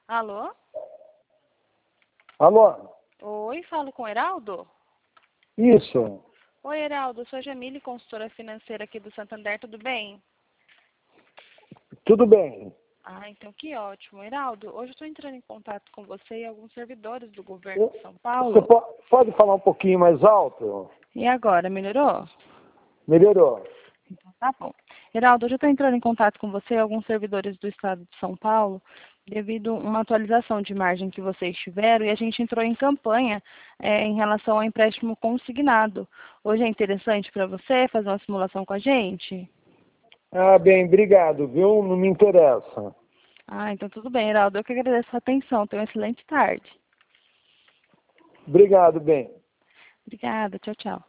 Alô? Alô? Oi, falo com o Heraldo? Isso. Oi, Heraldo, eu sou a Jamile, consultora financeira aqui do Santander, tudo bem? Tudo bem. Ah, então que ótimo. Heraldo, hoje eu estou entrando em contato com você e alguns servidores do governo Eu- de São Você Paulo. pode falar um pouquinho mais alto? E agora, melhorou? Melhorou. Então tá bom. Heraldo, hoje eu estou entrando em contato com você e alguns servidores do estado de São Paulo devido a uma atualização de margem que vocês tiveram e a gente entrou em campanha em relação ao empréstimo consignado. Hoje é interessante para você fazer uma simulação com a gente? Ah, bem, obrigado, viu? Não me interessa. Ah, então tudo bem, Heraldo. Eu que agradeço a atenção. Tenha uma excelente tarde. Obrigado, bem. Obrigada. Tchau, tchau.